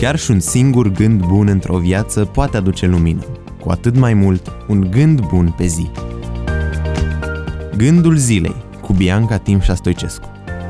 Chiar și un singur gând bun într-o viață poate aduce lumină, cu atât mai mult un gând bun pe zi. Gândul zilei cu Bianca Timșa Stoicescu.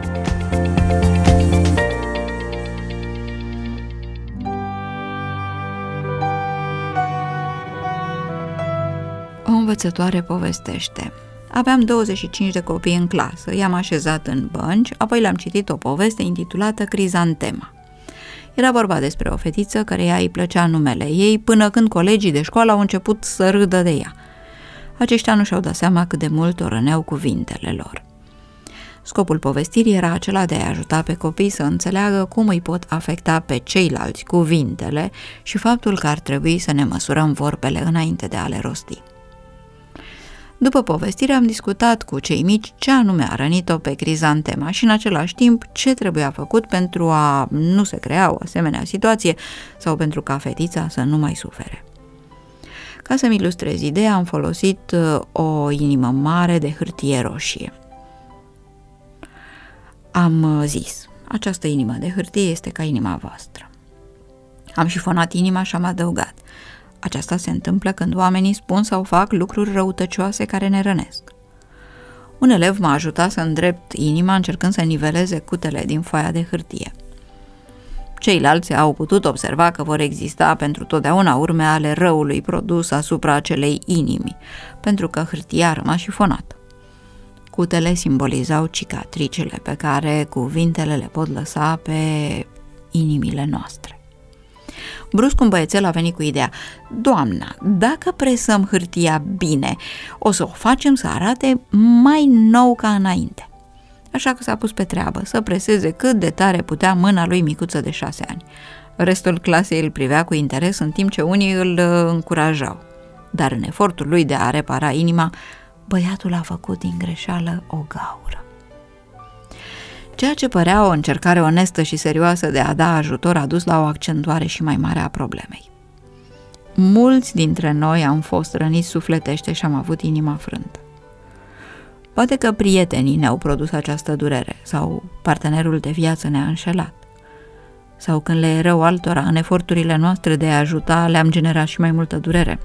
O învățătoare povestește: aveam 25 de copii în clasă, i-am așezat în bănci, apoi le-am citit o poveste intitulată Crizantema. Era vorba despre o fetiță căreia îi plăcea numele ei, până când colegii de școală au început să râdă de ea. Aceștia nu și-au dat seama cât de mult o răneau cuvintele lor. Scopul povestirii era acela de a ajuta pe copii să înțeleagă cum îi pot afecta pe ceilalți cuvintele și faptul că ar trebui să ne măsurăm vorbele înainte de a le rosti. După povestire am discutat cu cei mici ce anume a rănit-o pe Crizantema și în același timp ce trebuia făcut pentru a nu se crea o asemenea situație sau pentru ca fetița să nu mai sufere. Ca să-mi ilustrez ideea, am folosit o inimă mare de hârtie roșie. Am zis: această inimă de hârtie este ca inima voastră. Am șifonat inima și am adăugat: aceasta se întâmplă când oamenii spun sau fac lucruri răutăcioase care ne rănesc. Un elev m-a ajutat să îndrept inima încercând să niveleze cutele din foaia de hârtie. Ceilalți au putut observa că vor exista pentru totdeauna urme ale răului produs asupra acelei inimi, pentru că hârtia a rămas șifonată. Cutele simbolizau cicatricele pe care cuvintele le pot lăsa pe inimile noastre. Brusc un băiețel a venit cu ideea: doamna, dacă presăm hârtia bine, o să o facem să arate mai nou ca înainte. Așa că s-a pus pe treabă să preseze cât de tare putea mâna lui micuță de 6 ani. Restul clasei îl privea cu interes, în timp ce unii îl încurajau. Dar în efortul lui de a repara inima, băiatul a făcut din greșeală o gaură. Ceea ce părea o încercare onestă și serioasă de a da ajutor a dus la o accentuare și mai mare a problemei. Mulți dintre noi am fost răniți sufletește și am avut inima frântă. Poate că prietenii ne-au produs această durere sau partenerul de viață ne-a înșelat. Sau când le e rău altora, în eforturile noastre de a ajuta, le-am generat și mai multă durere.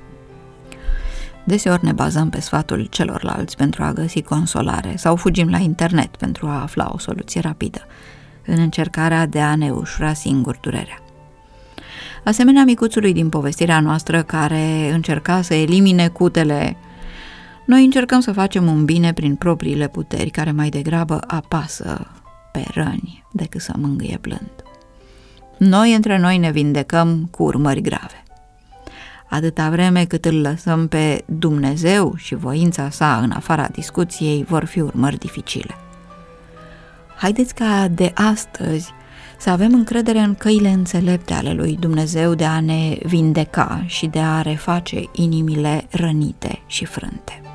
Deseori ne bazăm pe sfatul celorlalți pentru a găsi consolare sau fugim la internet pentru a afla o soluție rapidă, în încercarea de a ne ușura singur durerea. Asemenea micuțului din povestirea noastră care încerca să elimine cutele, noi încercăm să facem un bine prin propriile puteri care mai degrabă apasă pe răni decât să mângâie blând. Noi între noi ne vindecăm cu urmări grave. Atâta vreme cât îl lăsăm pe Dumnezeu și voința sa în afara discuției, vor fi urmări dificile. Haideți ca de astăzi să avem încredere în căile înțelepte ale lui Dumnezeu de a ne vindeca și de a reface inimile rănite și frânte.